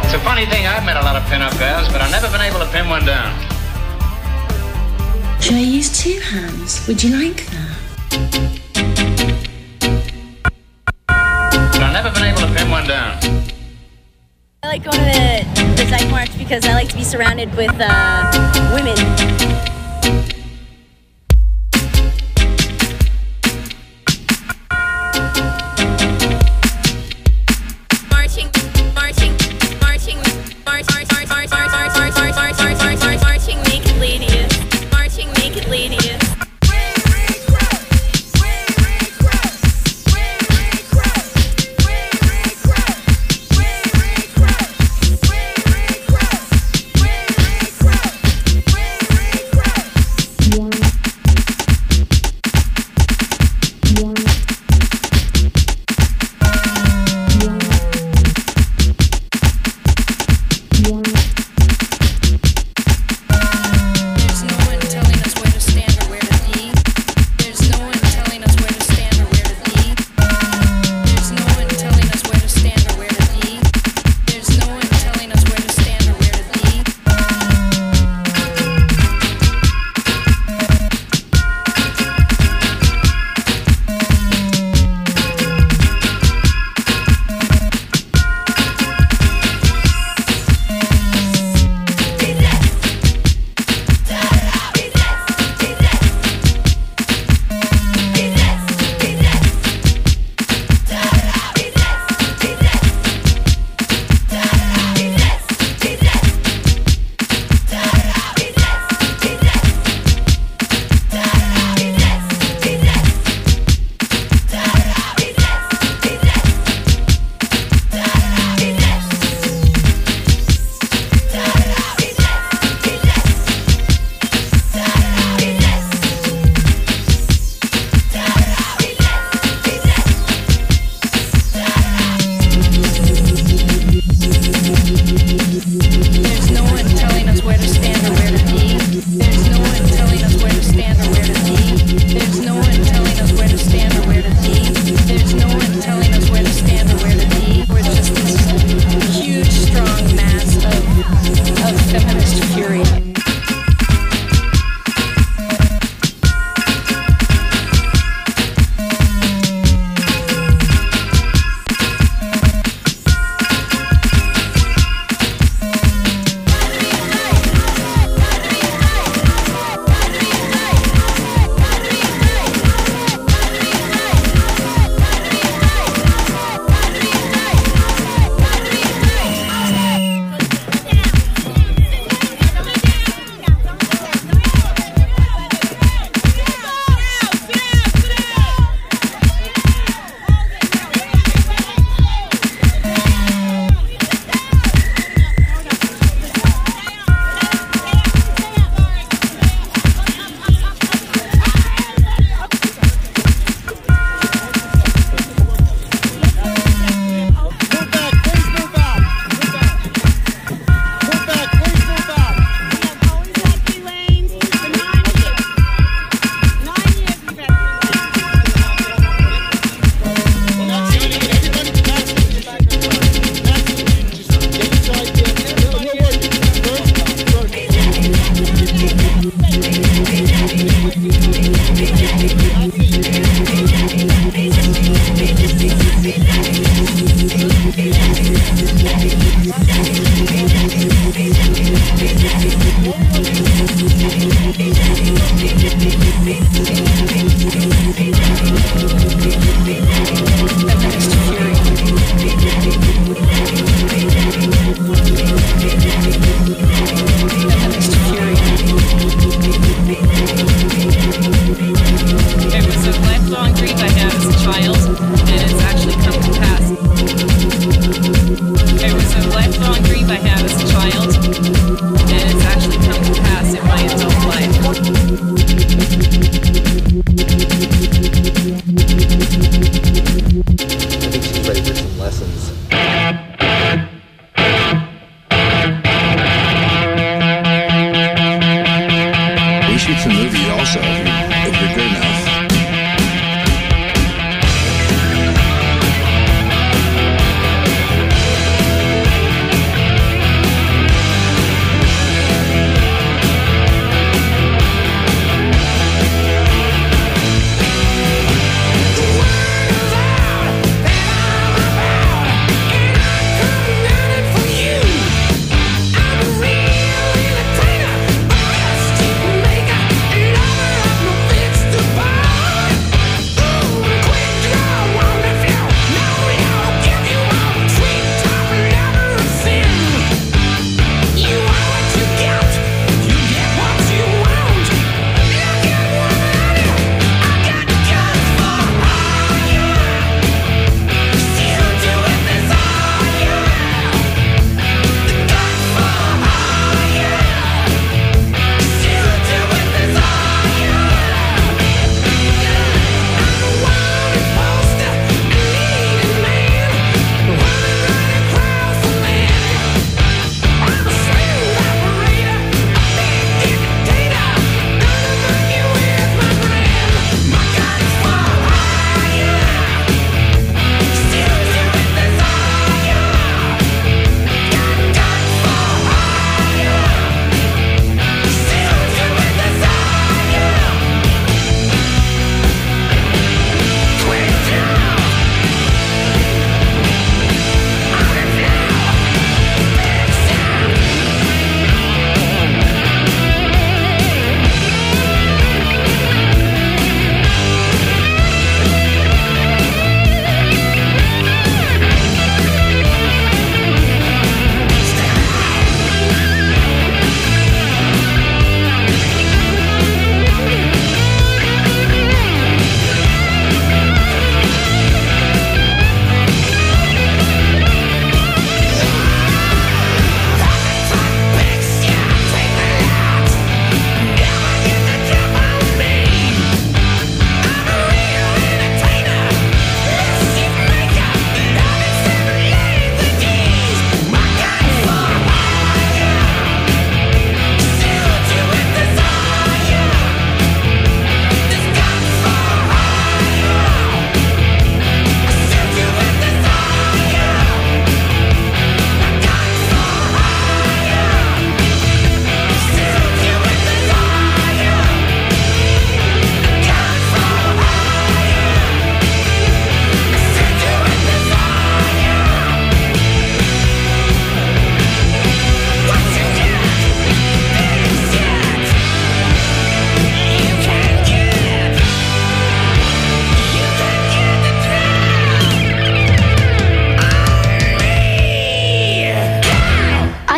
It's a funny thing, I've met a lot of pin-up girls, but I've never been able to pin one down. Should I use two hands? Would you like that? But I've never been able to pin one down. I like going to the Dyke March because I like to be surrounded with women.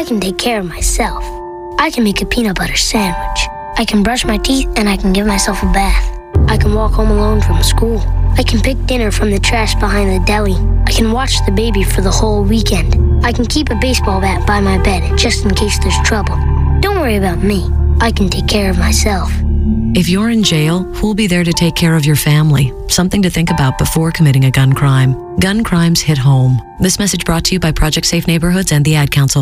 can take care of myself. I can make a peanut butter sandwich. I can brush my teeth and I can give myself a bath. I can walk home alone from school. I can pick dinner from the trash behind the deli. I can watch the baby for the whole weekend. I can keep a baseball bat by my bed just in case there's trouble. Don't worry about me. I can take care of myself. If you're in jail, who'll be there to take care of your family? Something to think about before committing a gun crime. Gun crimes hit home. This message brought to you by Project Safe Neighborhoods and the Ad Council.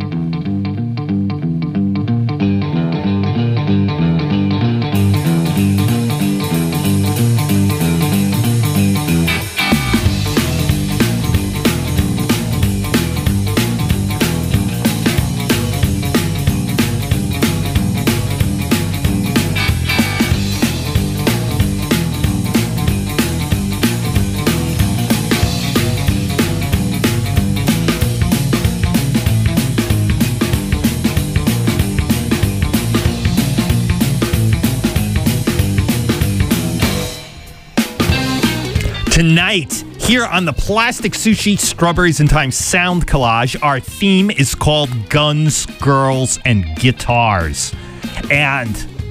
Tonight, here on the Plastic Sushi Strawberries in Time Sound Collage, our theme is called Guns, Girls, and Guitars. And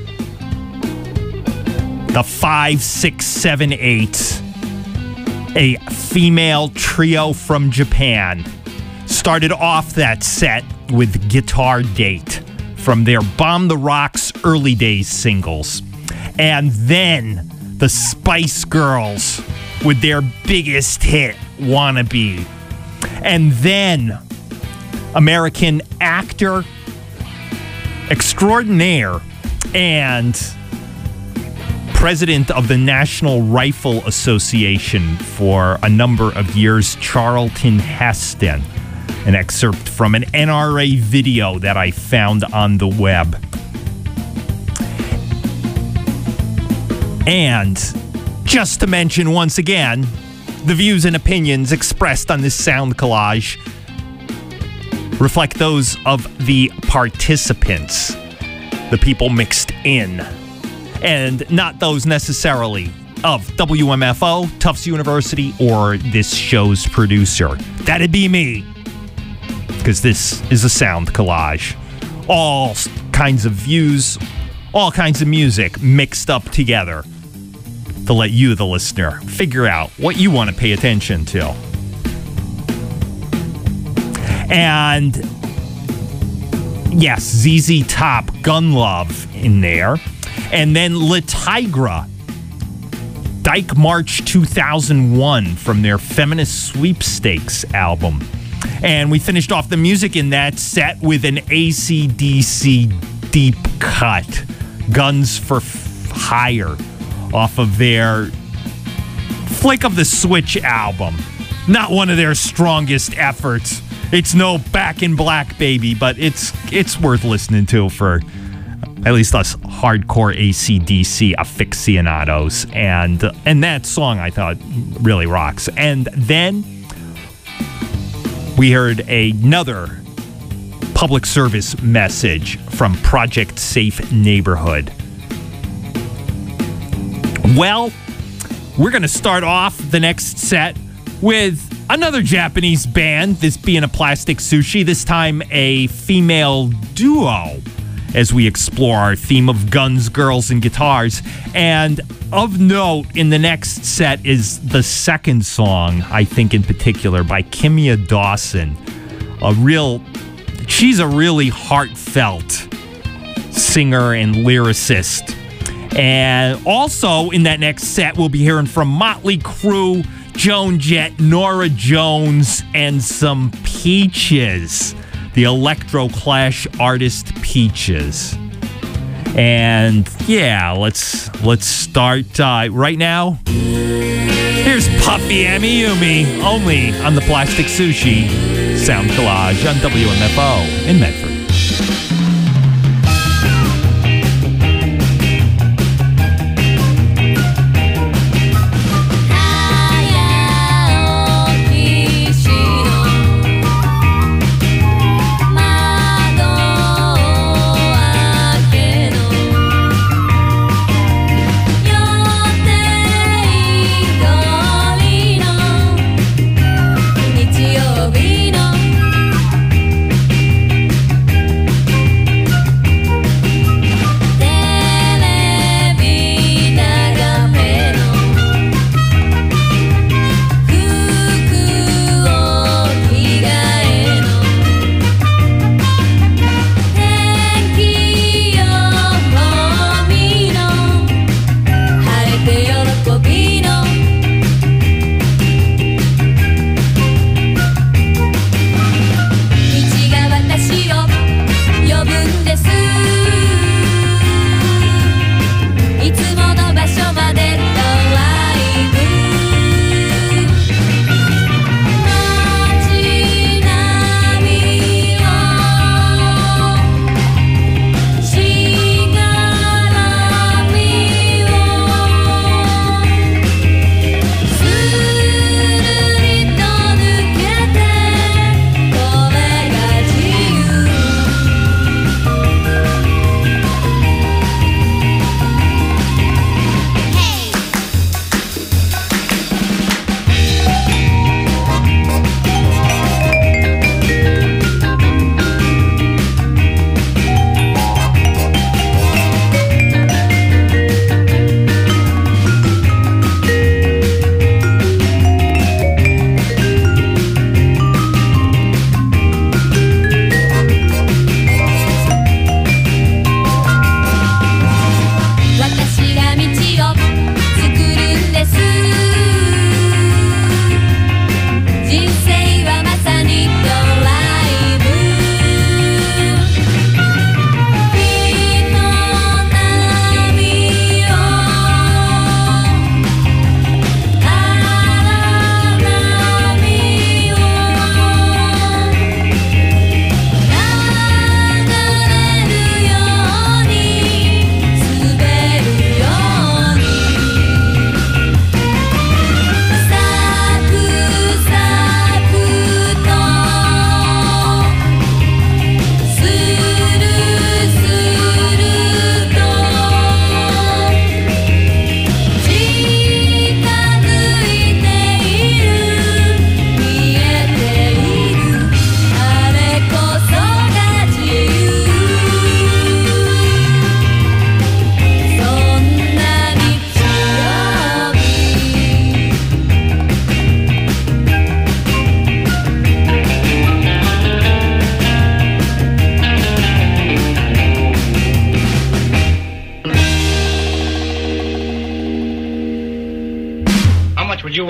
the 5, 6, 7, 8, a female trio from Japan, started off that set with Guitar Date from their Bomb the Rocks early days singles. And then the Spice Girls with their biggest hit, Wannabe. And then American actor extraordinaire and president of the National Rifle Association for a number of years, Charlton Heston. An excerpt from an NRA video that I found on the web. And just to mention once again, the views and opinions expressed on this sound collage reflect those of the participants, the people mixed in, and not those necessarily of WMFO, Tufts University, or this show's producer. That'd be me, because this is a sound collage. All kinds of views, all kinds of music mixed up together to let you, the listener, figure out what you want to pay attention to. And yes, ZZ Top, Gun Love in there. And then Le Tigre, Dyke March 2001 from their Feminist Sweepstakes album. And we finished off the music in that set with an AC/DC deep cut, Guns for Hire, off of their Flick of the Switch album. Not one of their strongest efforts. It's no Back in Black, baby, but it's worth listening to for at least us hardcore AC/DC aficionados. And that song I thought really rocks. And then we heard another public service message from Project Safe Neighborhood. Well, we're going to start off the next set with another Japanese band, this being a Plastic Sushi, this time a female duo, as we explore our theme of guns, girls, and guitars. And of note, in the next set is the second song, I think in particular, by Kimya Dawson. She's a really heartfelt singer and lyricist. And also in that next set, we'll be hearing from Motley Crue, Joan Jett, Norah Jones, and some Peaches, the Electro Clash artist Peaches. And yeah, let's start right now. Here's Puffy Amiyumi, only on the Plastic Sushi Sound Collage on WMFO in Medford.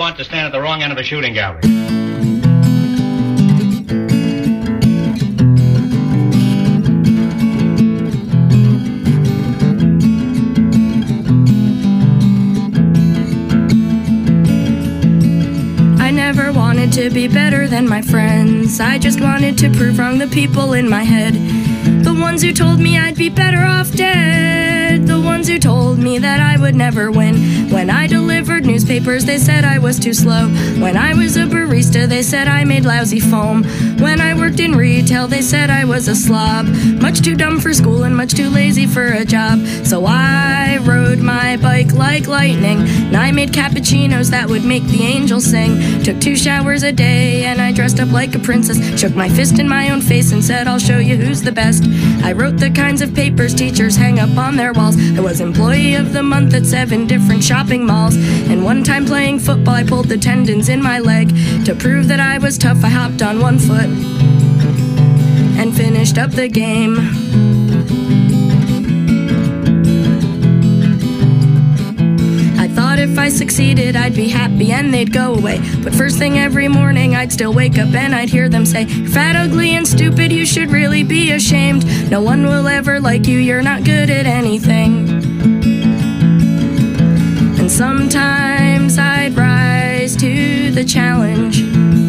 want to stand at the wrong end of a shooting gallery. I never wanted to be better than my friends. I just wanted to prove wrong the people in my head. The ones who told me I'd be better off dead. The ones who told me that I would never win. When I delivered newspapers, they said I was too slow. When I was a barista, they said I made lousy foam. When I worked in retail, they said I was a slob. Much too dumb for school and much too lazy for a job. So I rode my bike like lightning, and I made cappuccinos that would make the angels sing. Took 2 showers a day, and I dressed up like a princess. Shook my fist in my own face and said, I'll show you who's the best. I wrote the kinds of papers teachers hang up on their walls. I was employee of the month at 7 different shopping malls. And one time playing football, I pulled the tendons in my leg. To prove that I was tough, I hopped on 1 foot and finished up the game. I thought if I succeeded, I'd be happy and they'd go away. But first thing every morning, I'd still wake up and I'd hear them say, you're fat, ugly, and stupid, you should really be ashamed. No one will ever like you, you're not good at anything. And sometimes I'd rise to the challenge,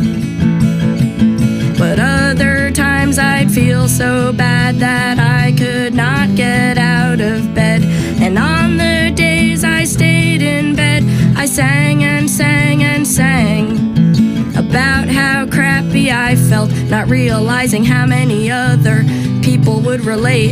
but other times I'd feel so bad that I could not get out of bed. And on the days I stayed in bed, I sang and sang and sang about how crappy I felt, not realizing how many other people would relate.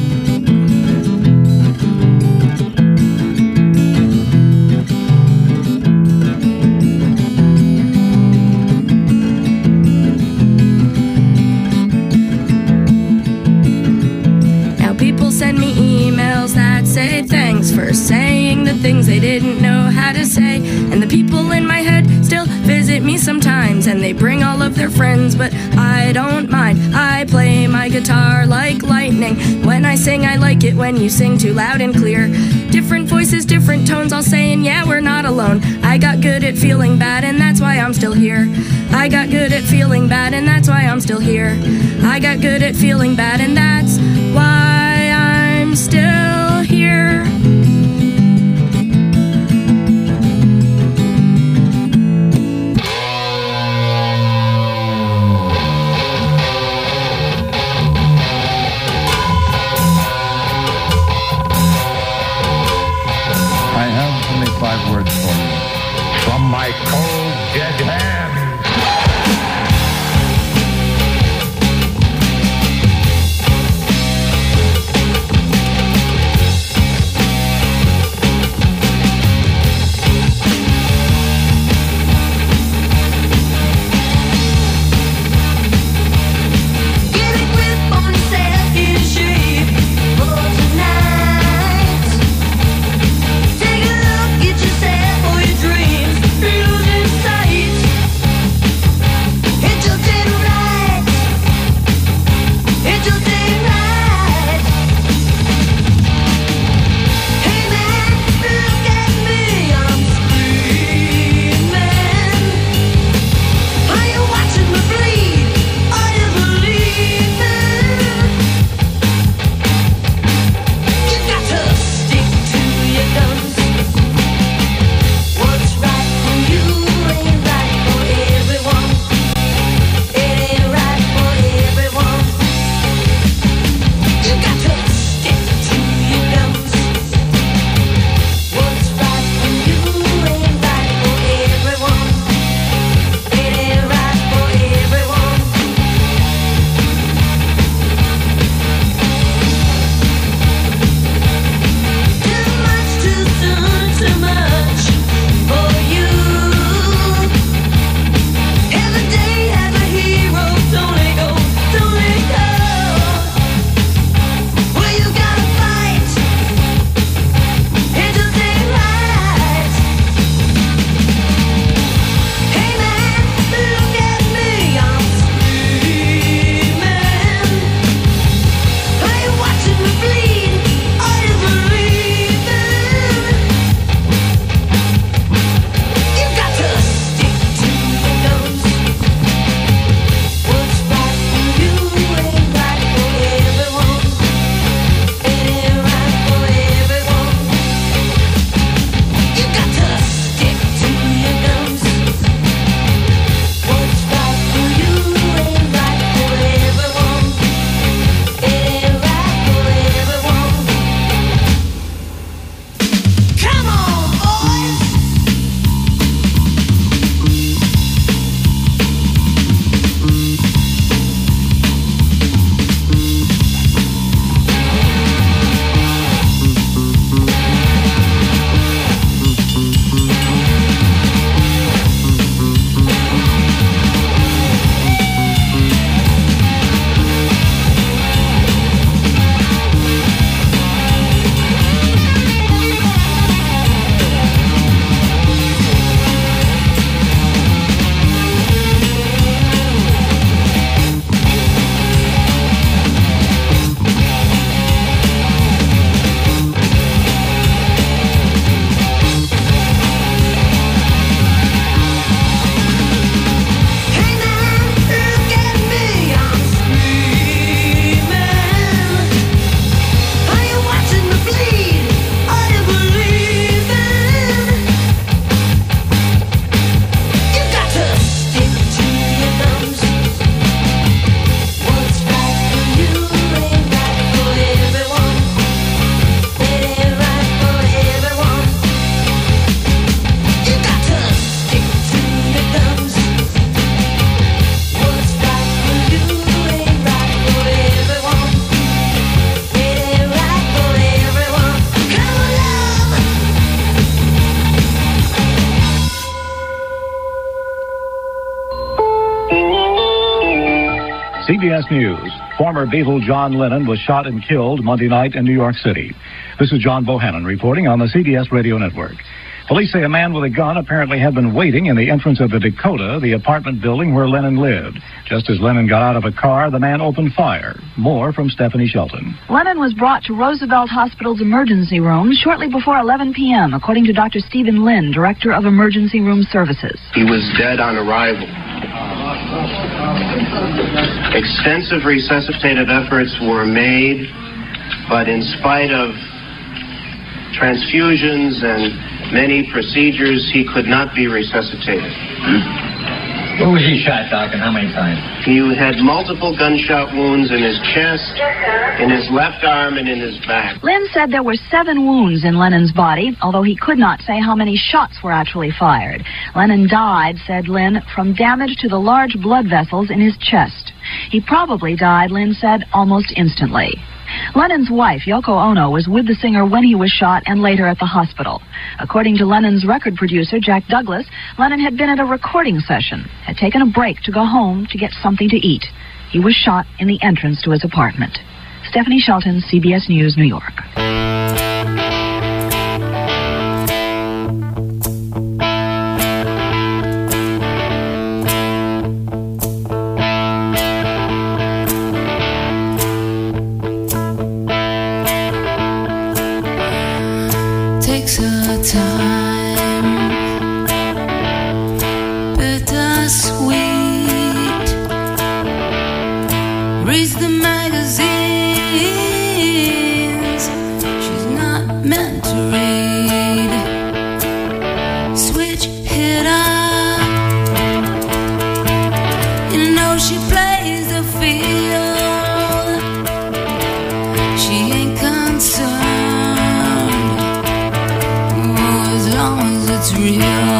Send me emails that say thanks for saying the things they didn't know how to say. And the people in my head still visit me sometimes, and they bring all of their friends, but I don't mind. I play my guitar like lightning. When I sing, I like it when you sing too loud and clear. Different voices, different tones, all saying, yeah, we're not alone. I got good at feeling bad, and that's why I'm still here. I got good at feeling bad, and that's why I'm still here. I got good at feeling bad, and that's why I'm still here. I have only 5 words for you. From my cold, dead hand. CBS News. Former Beatle John Lennon was shot and killed Monday night in New York City. This is John Bohannon reporting on the CBS Radio Network. Police say a man with a gun apparently had been waiting in the entrance of the Dakota, the apartment building where Lennon lived. Just as Lennon got out of a car, the man opened fire. More from Stephanie Shelton. Lennon was brought to Roosevelt Hospital's emergency room shortly before 11 p.m., according to Dr. Stephen Lynn, Director of Emergency Room Services. He was dead on arrival. Extensive resuscitative efforts were made, but in spite of transfusions and many procedures, he could not be resuscitated. Where was he shot, Doc, and how many times? He had multiple gunshot wounds in his chest, in his left arm, and in his back. Lynn said there were 7 wounds in Lennon's body, although he could not say how many shots were actually fired. Lennon died, said Lynn, from damage to the large blood vessels in his chest. He probably died, Lynn said, almost instantly. Lennon's wife, Yoko Ono, was with the singer when he was shot and later at the hospital. According to Lennon's record producer, Jack Douglas, Lennon had been at a recording session, had taken a break to go home to get something to eat. He was shot in the entrance to his apartment. Stephanie Shelton, CBS News, New York. Takes a time, bittersweet. Reads the magazines she's not meant to read. Switch hitter, you know she plays the field. She ain't concerned as long as it's real.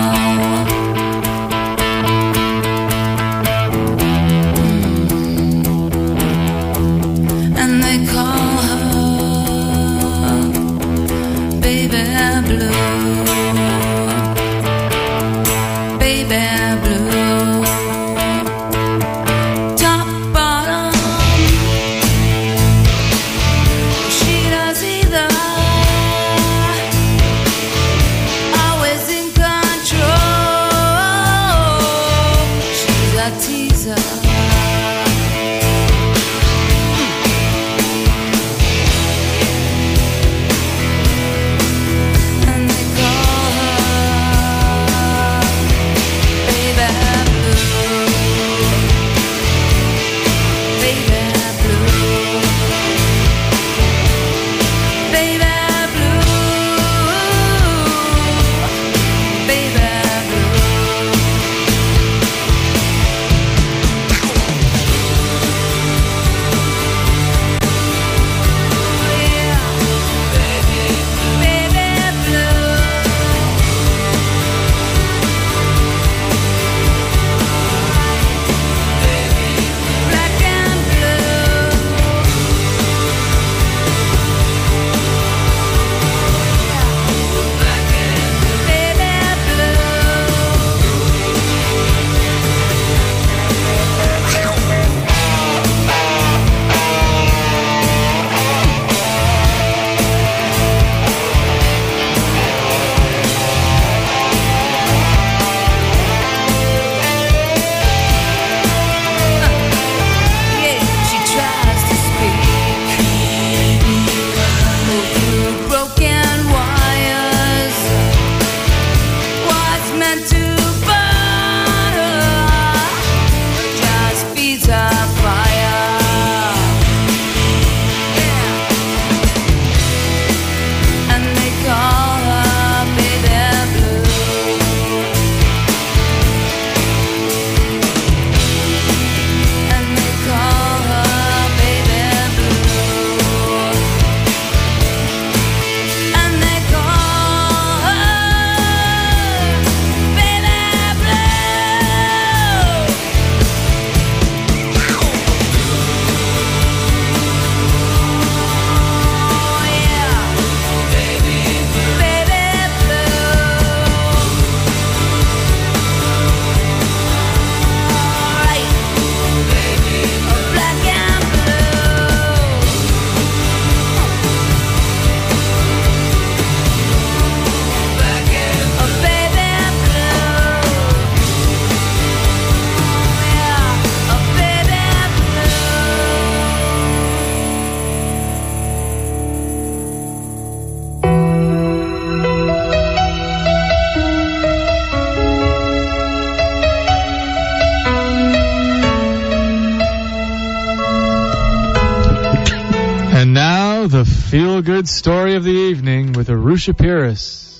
now, the feel-good story of the evening with Arusha Pires.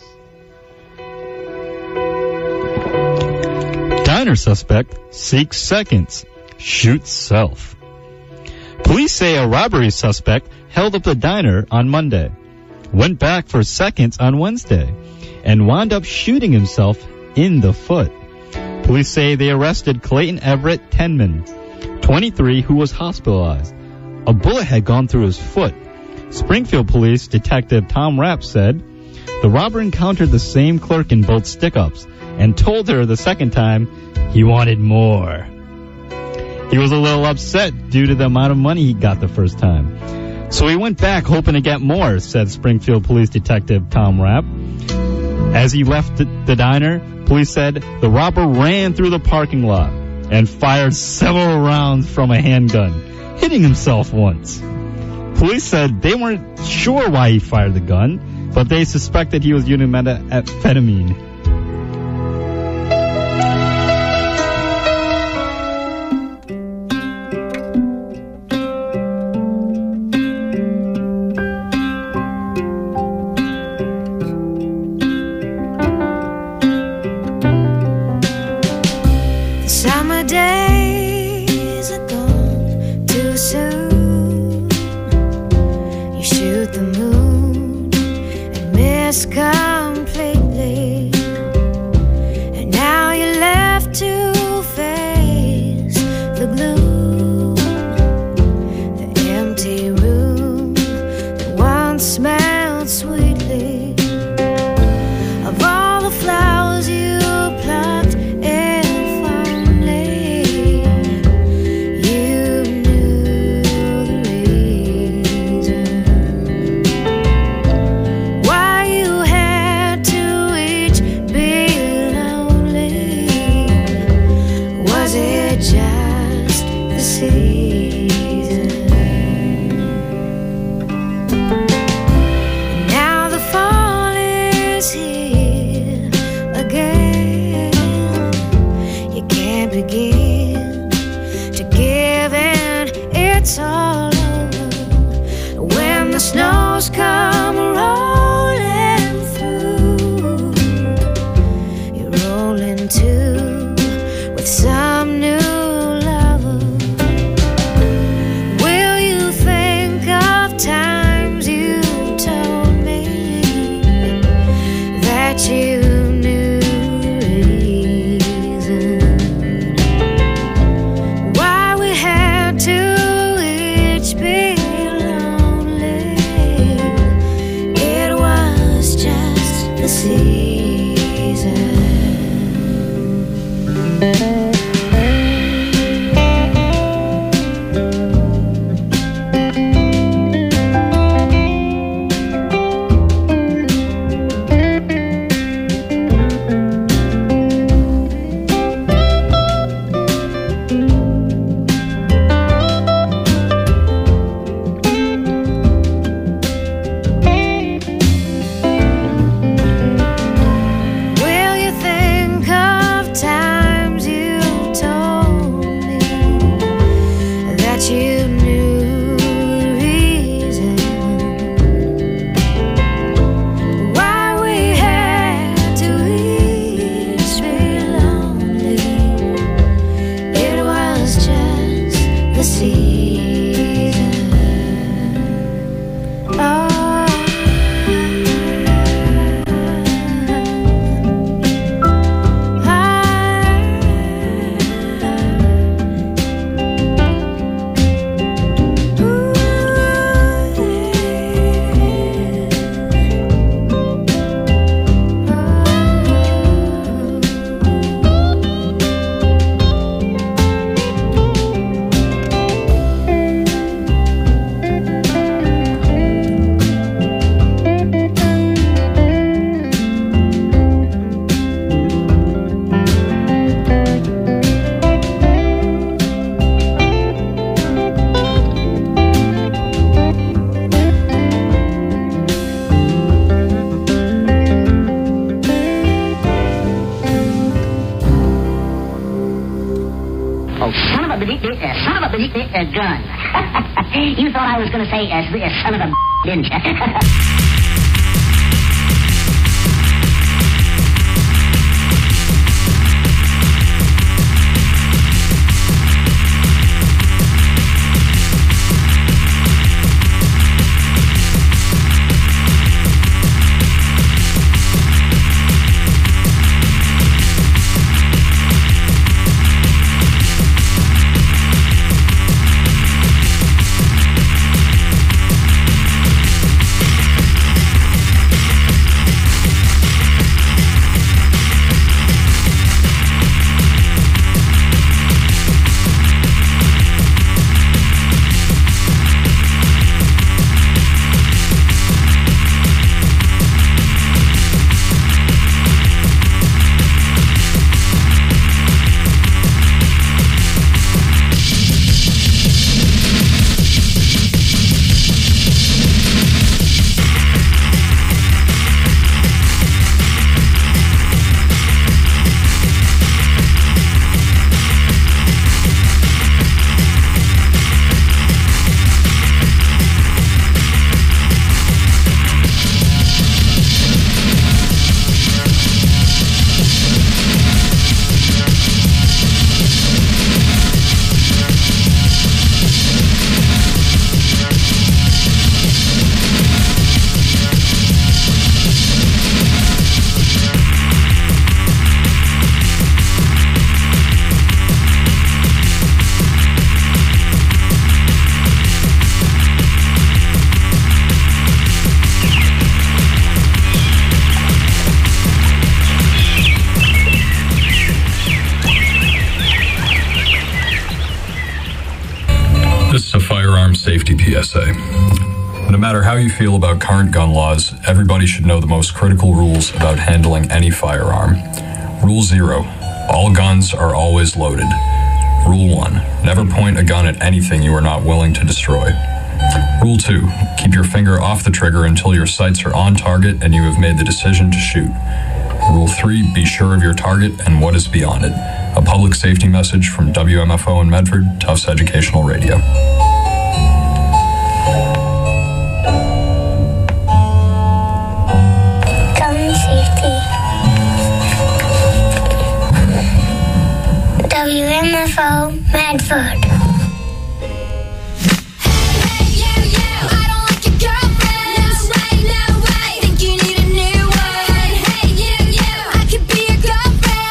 Diner suspect seeks seconds, shoots self. Police say a robbery suspect held up the diner on Monday, went back for seconds on Wednesday, and wound up shooting himself in the foot. Police say they arrested Clayton Everett Tenman, 23, who was hospitalized. A bullet had gone through his foot. Springfield Police Detective Tom Rapp said the robber encountered the same clerk in both stick-ups and told her the second time he wanted more. He was a little upset due to the amount of money he got the first time. So he went back hoping to get more, said Springfield Police Detective Tom Rapp. As he left the diner, police said the robber ran through the parking lot and fired several rounds from a handgun, hitting himself once. Police said they weren't sure why he fired the gun, but they suspected he was using methamphetamine. Summer days are gone too soon. You shoot the moon and miss completely, and now you're left to face the gloom, the empty room that once smelled sweetly of all the flowers you plucked. Begin to give in, it's all over when the snows come rolling through. You're rolling too with some new lover. Will you think of times you told me that you it say a gun. You thought I was going to say a son of a didn't you? Safety PSA. No matter how you feel about current gun laws, everybody should know the most critical rules about handling any firearm. Rule 0. All guns are always loaded. Rule 1. Never point a gun at anything you are not willing to destroy. Rule 2. Keep your finger off the trigger until your sights are on target and you have made the decision to shoot. Rule 3. Be sure of your target and what is beyond it. A public safety message from WMFO in Medford, Tufts Educational Radio. WMFO Medford.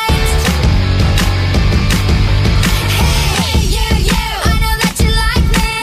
Hey, you, I know that you like me.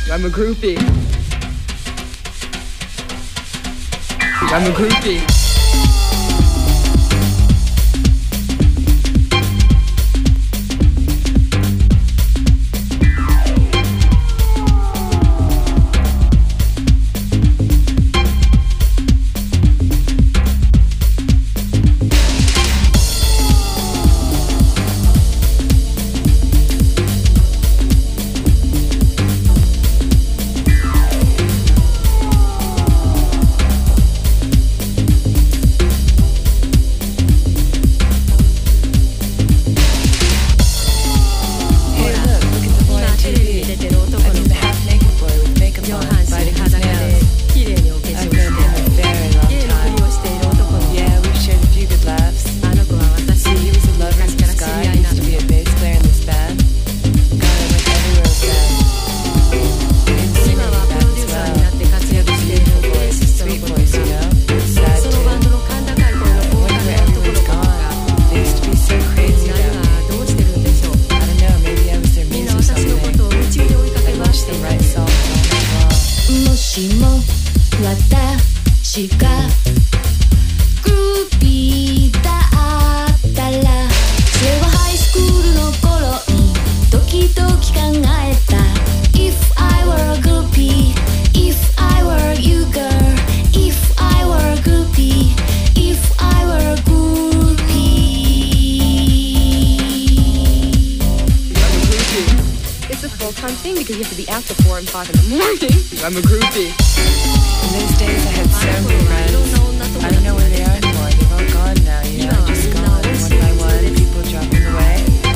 I'm a groupie. I'm a groupie. I'm a groupie. In those days I had so many friends. I don't know where they are anymore. They've all gone now, you know, just gone one by one, people dropping away.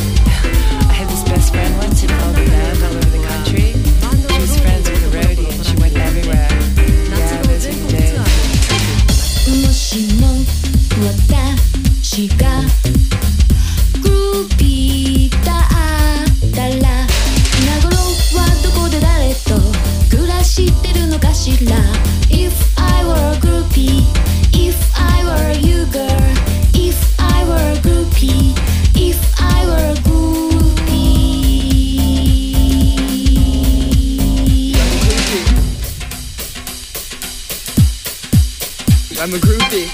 I had this best friend once who followed the band all over the country. She was friends with a roadie and she went everywhere. Yeah, those were the days. もしも私がグルーピーだったら今頃はどこで誰と暮らしてるのかしら If I were a groupie If I were you girl If I were a groupie If I were a groupie I'm a groupie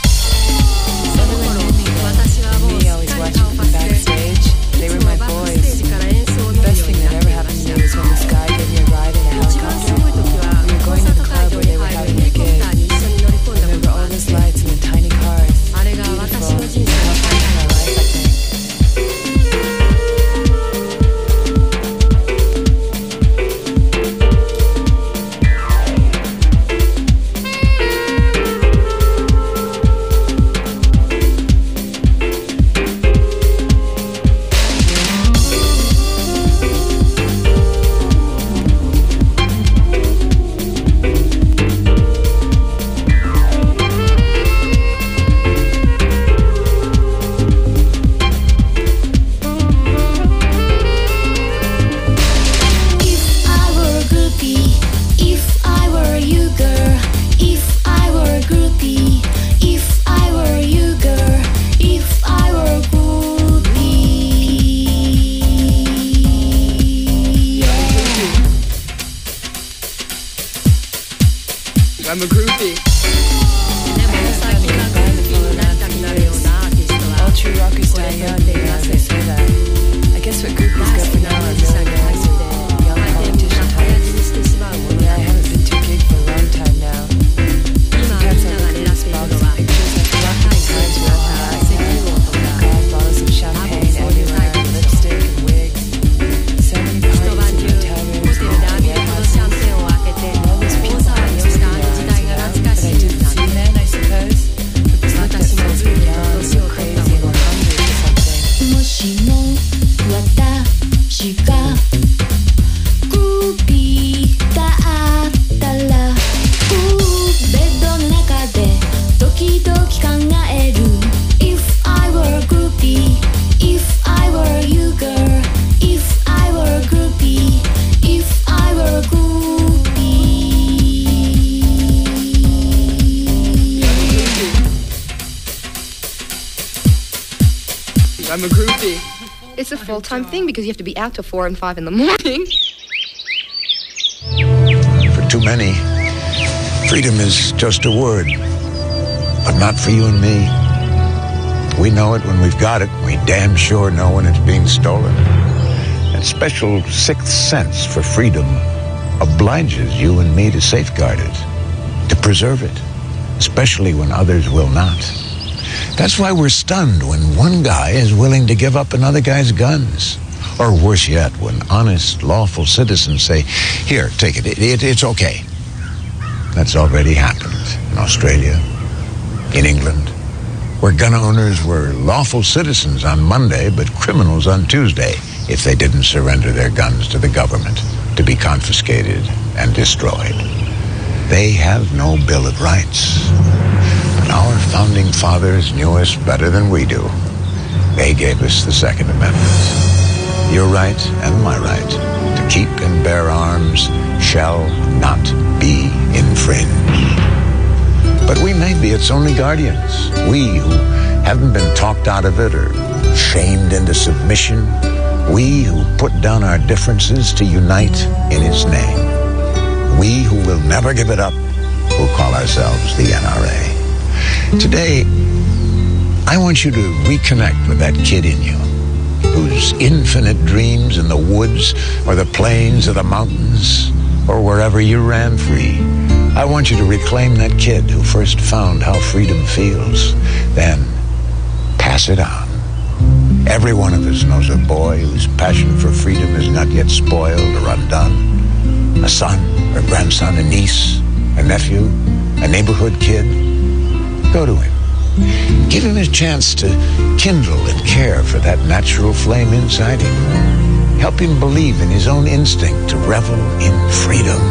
Me always watching from backstage They were my boys The best thing that ever happened to me was when this guy gave me a ride in a helicopter. We were going to the club where they were having their gig. I remember all those lights and the tiny cars. Beautiful. It's how fun in my life, I think. I'm a groupie. All true rockers die young, they say that. I guess what groupies go for now are millionaires or young politician types. Yeah, I haven't been to a gig for a long time now. Sometimes I look at these boxing pictures like rocking cars real high. God, bottles of champagne everywhere, lipstick and wigs. So many parties in hotel rooms and warehouses. And all those people I used to know. But I didn't see then, I suppose. It was not that so young, so crazy, or hungry or something. もしも私がグルーピーだったらベッドの中で時々考える If I were a groupie If I were you girl If I were a groupie If I were a groupie I'm a groupie. It's a full-time thing because you have to be out till 4 and 5 in the morning. too many. Freedom is just a word, but not for you and me. We know it when we've got it. We damn sure know when it's being stolen. That special sixth sense for freedom obliges you and me to safeguard it, to preserve it, especially when others will not. That's why we're stunned when one guy is willing to give up another guy's guns. Or worse yet, when honest, lawful citizens say, here, take it. It's okay. That's already happened in Australia, in England, where gun owners were lawful citizens on Monday, but criminals on Tuesday if they didn't surrender their guns to the government to be confiscated and destroyed. They have no Bill of Rights. And our founding fathers knew us better than we do. They gave us the Second Amendment. Your right and my right to keep and bear arms shall not be infringed. But we may be its only guardians. We who haven't been talked out of it or shamed into submission. We who put down our differences to unite in its name. We who will never give it up, who call ourselves the NRA. Today, I want you to reconnect with that kid in you, whose infinite dreams in the woods or the plains or the mountains or wherever you ran free. I want you to reclaim that kid who first found how freedom feels, then pass it on. Every one of us knows a boy whose passion for freedom is not yet spoiled or undone. A son or grandson, a niece, a nephew, a neighborhood kid. Go to him. Give him a chance to kindle and care for that natural flame inside him. Help him believe in his own instinct to revel in freedom.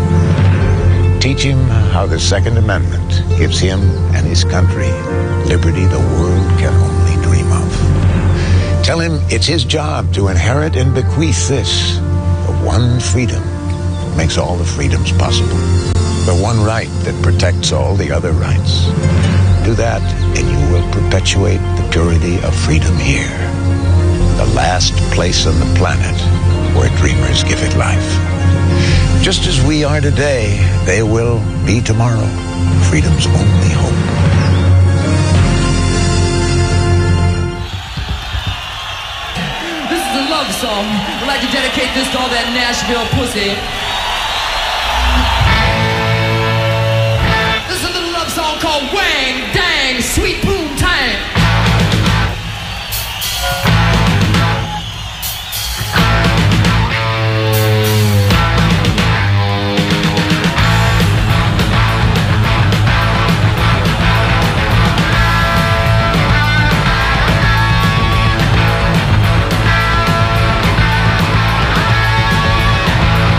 Teach him how the Second Amendment gives him and his country liberty the world can only dream of. Tell him it's his job to inherit and bequeath this, the one freedom that makes all the freedoms possible, the one right that protects all the other rights. Do that, and you will perpetuate the purity of freedom here, the last place on the planet where dreamers give it life. Just as we are today, they will be tomorrow, freedom's only hope. This is a love song. I'd like to dedicate this to all that Nashville pussy. This is a little love song called Wang Dang Sweet Boom Tang.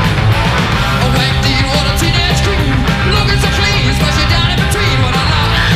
Wang, do you want a teenage cream? Looking so clean, especially down in between when I lie.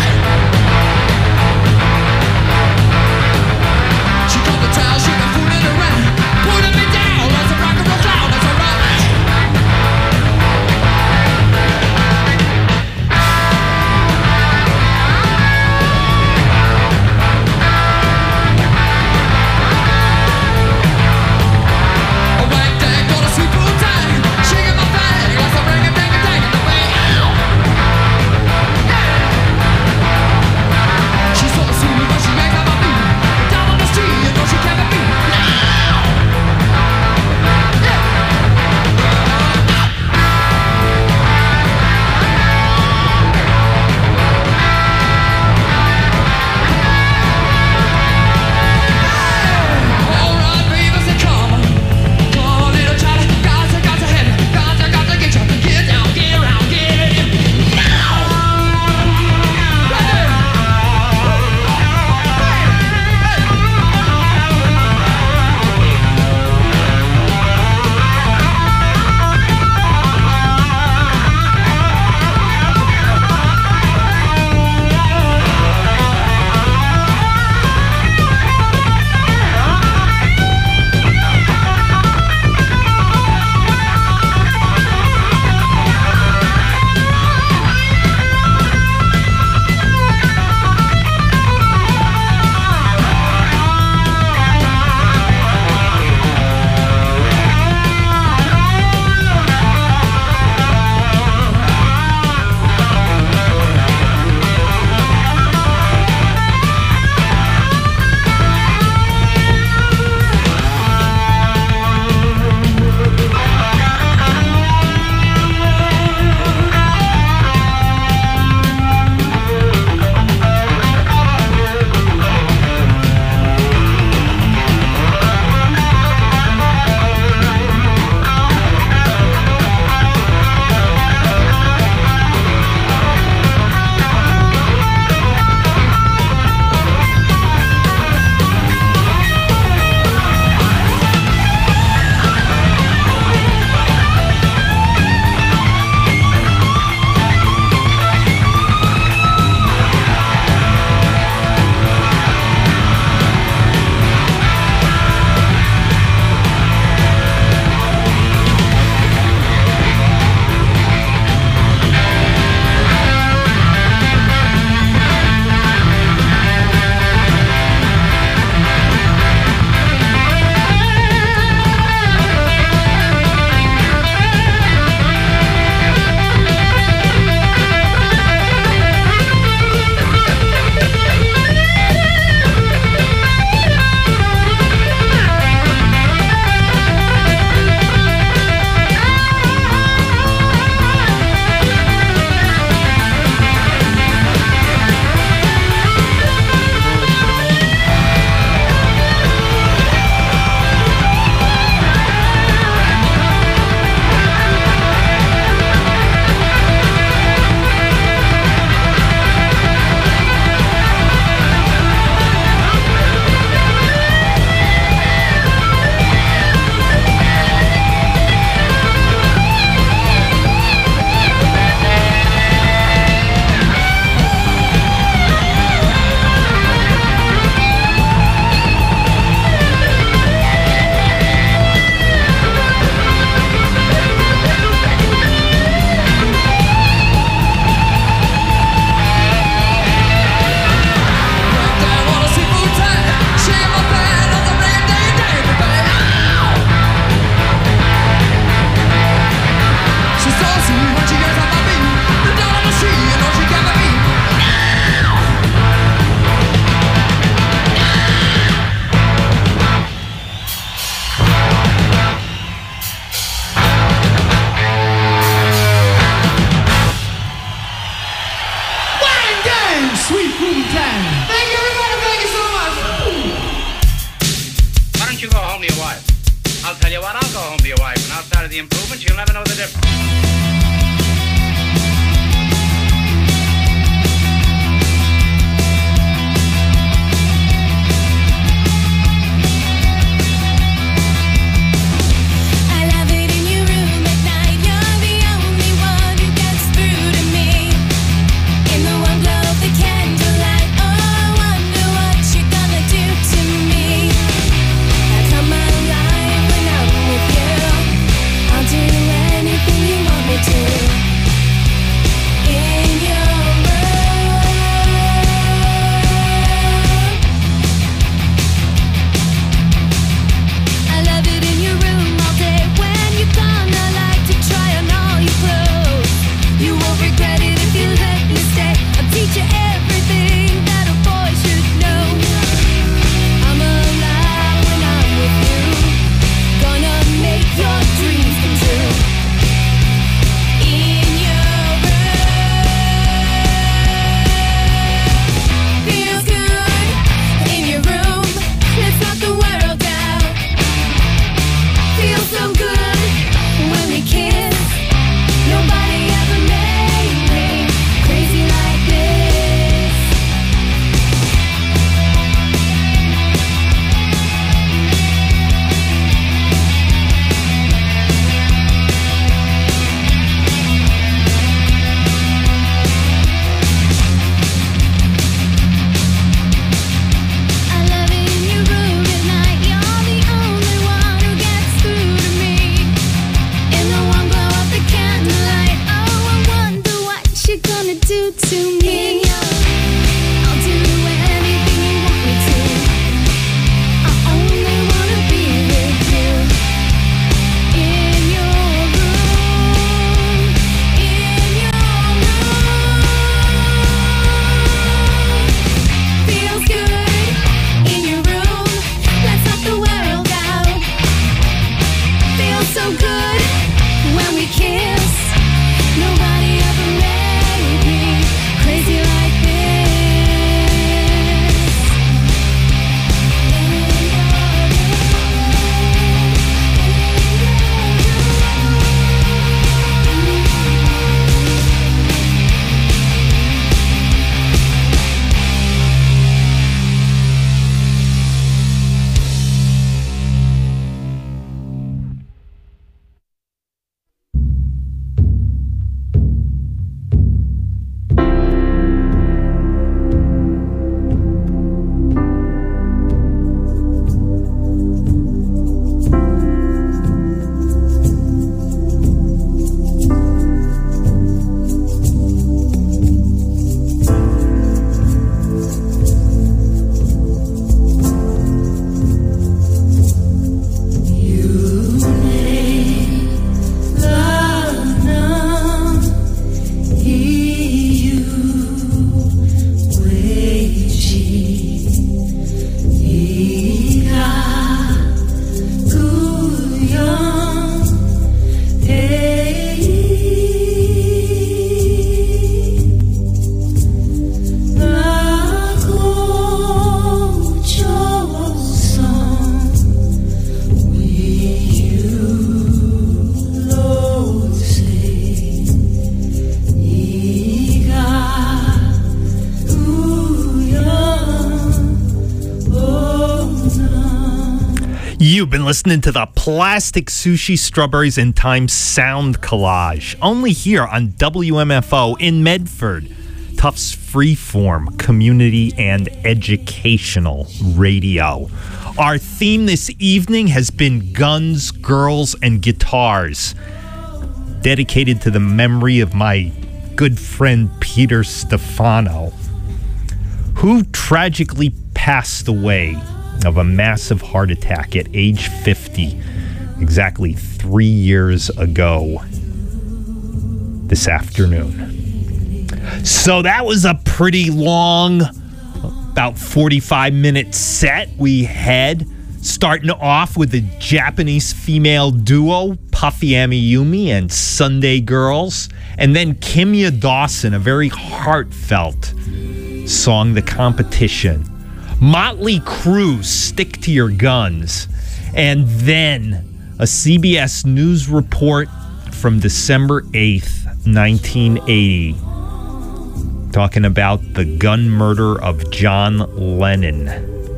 You've been listening to the Plastic Sushi Strawberries in Time sound collage, only here on WMFO in Medford, Tufts Freeform Community and Educational Radio. Our theme this evening has been Guns, Girls, and Guitars, dedicated to the memory of my good friend Peter Stefano, who tragically passed away of a massive heart attack at age 50, exactly 3 years ago this afternoon. So that was a pretty long, about 45-minute set we had, starting off with the Japanese female duo Puffy Amiyumi and Sunday Girls, and then Kimya Dawson, a very heartfelt song, The Competition. Motley Crue, Stick to Your Guns, and then a CBS News report from December 8th, 1980, talking about the gun murder of John Lennon.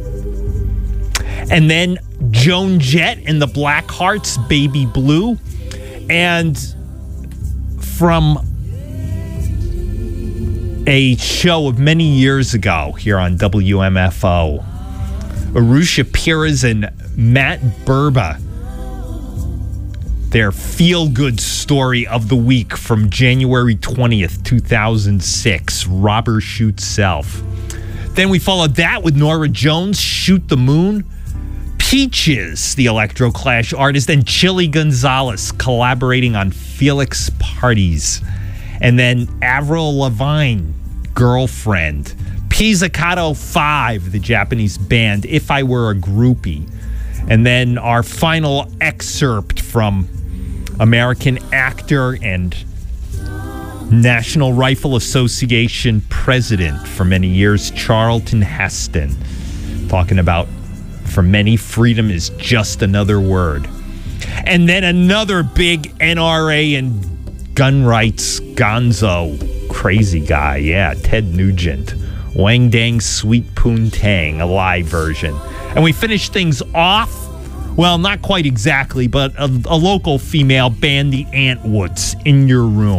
And then Joan Jett and the Blackhearts, Baby Blue, and from a show of many years ago here on WMFO, Arusha Pires and Matt Burba, their feel-good story of the week from January 20th, 2006, Robber Shoots Self. Then we followed that with Norah Jones, Shoot the Moon, Peaches, the Electroclash artist, and Chili Gonzalez collaborating on Felix Parties. And then Avril Lavigne, Girlfriend. Pizzicato 5, the Japanese band, If I Were a Groupie. And then our final excerpt from American actor and National Rifle Association president for many years, Charlton Heston, talking about, for many, freedom is just another word. And then another big NRA and gun rights gonzo crazy guy, Ted Nugent, Wang Dang Sweet Poontang, a live version. And we finished things off, well, not quite exactly, but a local female band, the Antwoods, In Your Room.